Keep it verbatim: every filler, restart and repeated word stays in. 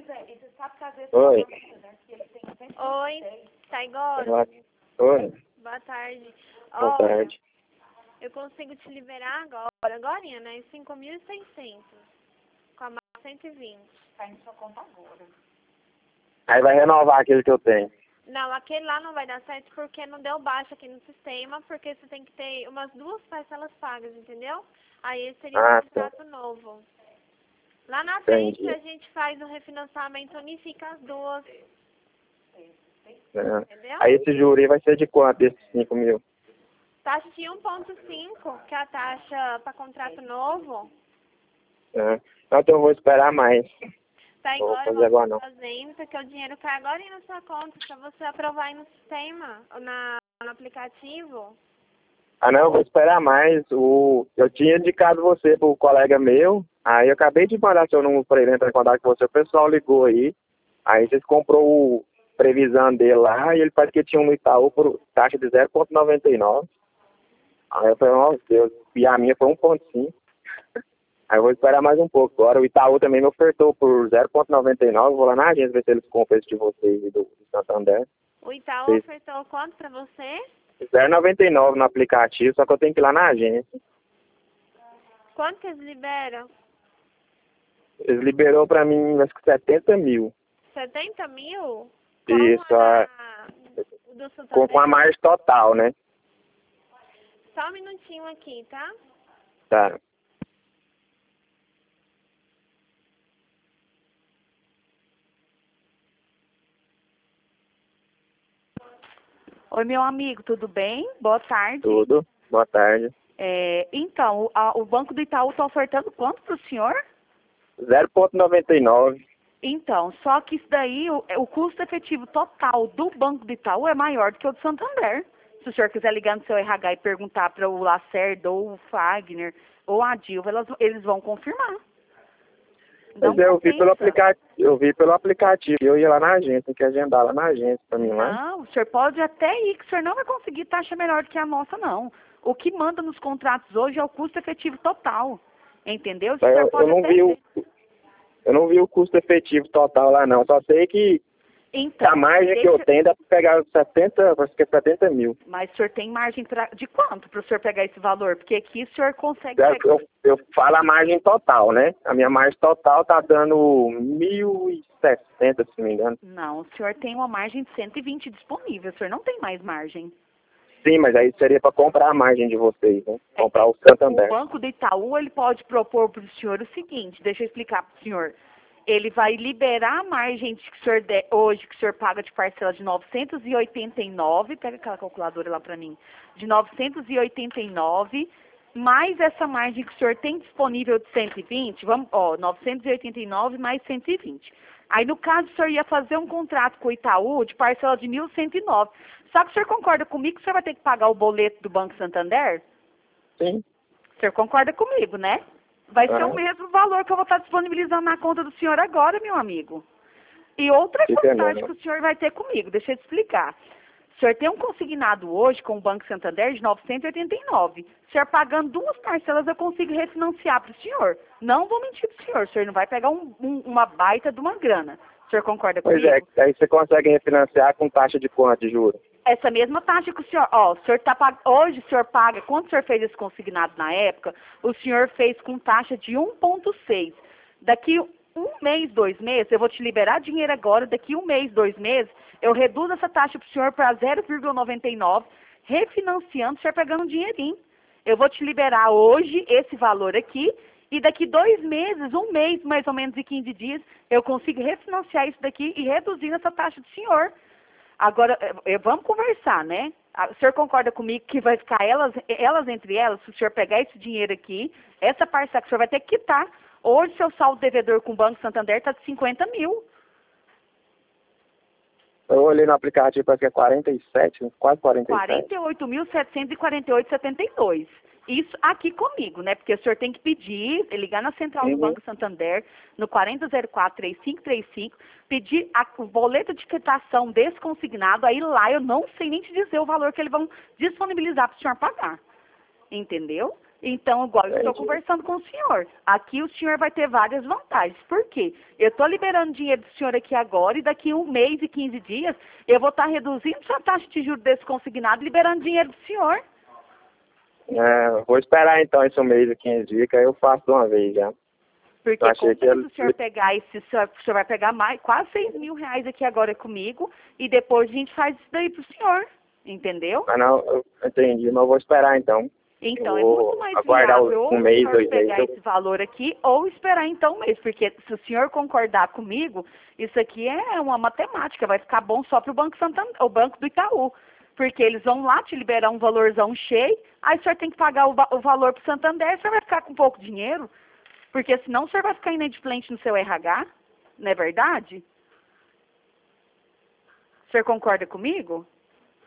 Pois é, e você sabe que às vezes... Oi. Oi, Taigoro. Oi. Boa tarde. Boa Olha, tarde. eu consigo te liberar agora, agora, né? cinco mil e seiscentos. Com a marca cento e vinte. Tá em sua conta agora. Aí vai renovar aquele que eu tenho. Não, aquele lá não vai dar certo porque não deu baixa aqui no sistema, porque você tem que ter umas duas parcelas pagas, entendeu? Aí esse seria Ah, um contrato novo. Lá na Entendi. frente a gente faz o refinanciamento, unifica as duas, É. entendeu? Aí esse juro aí vai ser de quanto, esses cinco mil? Taxa de um ponto cinco, que é a taxa para contrato novo. É. Então eu vou esperar mais. Tá Não vou agora, fazer agora não. fazendo, porque o dinheiro cai agora aí na sua conta, pra você aprovar aí no sistema, ou na, no aplicativo. Ah não, eu vou esperar mais. O... Eu tinha indicado você pro colega meu, aí eu acabei de mandar seu número para ele entrar em contato com você, o pessoal ligou aí, aí vocês comprou o previsão dele lá, e ele parece que tinha um no Itaú por taxa de zero vírgula noventa e nove. Aí eu falei, nossa Deus, e a minha foi um ponto cinco. Aí eu vou esperar mais um pouco. Agora o Itaú também me ofertou por zero vírgula noventa e nove, vou lá na agência ver se eles compram esse de vocês e do, do Santander. O Itaú Sim. ofertou quanto pra você? zero vírgula noventa e nove no aplicativo, só que eu tenho que ir lá na agência. Quanto que eles liberam? Eles liberou pra mim, acho que setenta mil. setenta mil? Isso, Com a, a... do com, Santander? com a margem total, né? Só um minutinho aqui, tá? Tá. Oi, meu amigo, tudo bem? Boa tarde. Tudo. Boa tarde. É, então, a- o Banco do Itaú está ofertando quanto para o senhor? zero vírgula noventa e nove. Então, só que isso daí, o, o custo efetivo total do Banco do Itaú é maior do que o do Santander. Se o senhor quiser ligar no seu R H e perguntar para o Lacerda ou o Fagner ou a Dilva, elas, eles vão confirmar. Não Mas é, eu vi pelo compensa. aplicativo, eu vi pelo aplicativo. Eu ia lá na agência, tem que agendar lá na agência pra mim lá. Não, o senhor pode até ir, que o senhor não vai conseguir taxa melhor do que a nossa, não. O que manda nos contratos hoje é o custo efetivo total. Entendeu? O senhor Eu, pode eu não até vi o, ver. eu não vi o custo efetivo total lá não. Só sei que Então, a margem que deixa- eu tenho dá pra pegar setenta, acho que é setenta mil. mas o senhor tem margem pra, de quanto para o senhor pegar esse valor? Porque aqui o senhor consegue Eu, pegar. eu, eu falo a margem total, né? A minha margem total tá dando mil e sessenta, se não me engano. Não, o senhor tem uma margem de cento e vinte disponível, o senhor não tem mais margem. Sim, mas aí seria para comprar a margem de vocês, né? É, Comprar o O Santander. Banco do Itaú, ele pode propor para o senhor o seguinte, deixa eu explicar para o senhor. Ele vai liberar a margem que o senhor der hoje, que o senhor paga de parcela de novecentos e oitenta e nove, pega aquela calculadora lá para mim, de novecentos e oitenta e nove, mais essa margem que o senhor tem disponível de cento e vinte, vamos, ó, novecentos e oitenta e nove mais cento e vinte. Aí, no caso, o senhor ia fazer um contrato com o Itaú de parcela de mil cento e nove. Só que o senhor concorda comigo que o senhor vai ter que pagar o boleto do Banco Santander? Sim. O senhor concorda comigo, né? Vai ser Ah. o mesmo valor que eu vou estar disponibilizando na conta do senhor agora, meu amigo. E outra Fica vantagem não. que o senhor vai ter comigo, deixa eu te explicar. O senhor tem um consignado hoje com o Banco Santander de novecentos e oitenta e nove. O senhor pagando duas parcelas, eu consigo refinanciar para o senhor. Não vou mentir para o senhor, o senhor não vai pegar um, um, uma baita de uma grana. O senhor concorda Pois comigo? é, aí você consegue refinanciar com taxa de quanto de juros? Essa mesma taxa que o senhor, ó, o senhor tá pag... hoje o senhor paga, quando o senhor fez esse consignado na época, o senhor fez com taxa de um ponto seis. Daqui um mês, dois meses, eu vou te liberar dinheiro agora, daqui um mês, dois meses, eu reduzo essa taxa para o senhor para zero vírgula noventa e nove, refinanciando, o senhor pegando um dinheirinho. Eu vou te liberar hoje esse valor aqui, e daqui dois meses, um mês, mais ou menos, e quinze dias, eu consigo refinanciar isso daqui e reduzir essa taxa do senhor. Agora, eh, vamos conversar, né? Ah, O senhor concorda comigo que vai ficar elas, elas entre elas, se o senhor pegar esse dinheiro aqui, essa parcela que o senhor vai ter que quitar. Hoje, seu saldo devedor com o Banco Santander está de cinquenta mil. Eu olhei no aplicativo, parece que é quarenta e sete, quase quarenta e sete. quarenta e oito mil, setecentos e quarenta e oito reais e setenta e dois centavos. Isso aqui comigo, né? Porque o senhor tem que pedir, ligar na central do Uhum. Banco Santander, no quarenta zero quatro, três cinco três cinco, pedir a, o boleto de quitação desse consignado, aí lá eu não sei nem te dizer o valor que eles vão disponibilizar para o senhor pagar. Entendeu? Então, igual eu estou Entendi. conversando com o senhor, aqui o senhor vai ter várias vantagens. Por quê? Eu estou liberando dinheiro do senhor aqui agora e daqui um mês e quinze dias eu vou estar reduzindo sua taxa de juros desse consignado e liberando dinheiro do senhor. É, vou esperar então esse mês e quinze dias, que aí eu faço de uma vez já. Porque Eu achei com que certeza ele- o senhor pegar esse, o senhor, o senhor vai pegar mais, quase seis mil reais aqui agora comigo e depois a gente faz isso daí pro senhor. Entendeu? Ah, não, eu entendi, mas eu vou esperar então. Então, é Vou muito mais aguardar viável ou um o mês, senhor dois meses. pegar eu- esse valor aqui ou esperar então um mês, porque se o senhor concordar comigo, isso aqui é uma matemática, vai ficar bom só para o Banco Santander, o Banco do Itaú, porque eles vão lá te liberar um valorzão cheio, aí o senhor tem que pagar o, va- o valor para o Santander, o senhor vai ficar com pouco dinheiro, porque senão o senhor vai ficar inadimplente no seu R H, não é verdade? O senhor concorda comigo?